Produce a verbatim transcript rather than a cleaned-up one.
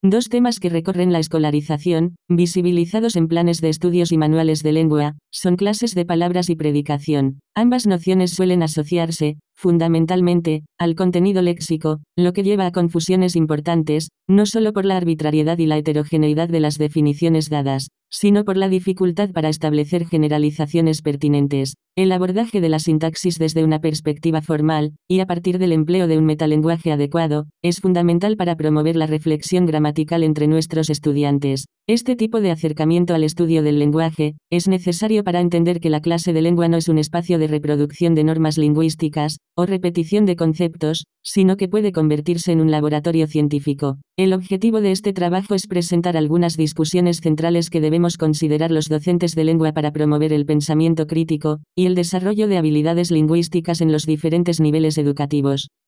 Dos temas que recorren la escolarización, visibilizados en planes de estudios y manuales de lengua, son clases de palabras y predicación. Ambas nociones suelen asociarse, fundamentalmente, al contenido léxico, lo que lleva a confusiones importantes, no solo por la arbitrariedad y la heterogeneidad de las definiciones dadas, sino por la dificultad para establecer generalizaciones pertinentes. El abordaje de la sintaxis desde una perspectiva formal, y a partir del empleo de un metalenguaje adecuado, es fundamental para promover la reflexión gramatical entre nuestros estudiantes. Este tipo de acercamiento al estudio del lenguaje es necesario para entender que la clase de lengua no es un espacio de reproducción de normas lingüísticas, o repetición de conceptos, sino que puede convertirse en un laboratorio científico. El objetivo de este trabajo es presentar algunas discusiones centrales que debemos considerar los docentes de lengua para promover el pensamiento crítico, y el desarrollo de habilidades lingüísticas en los diferentes niveles educativos.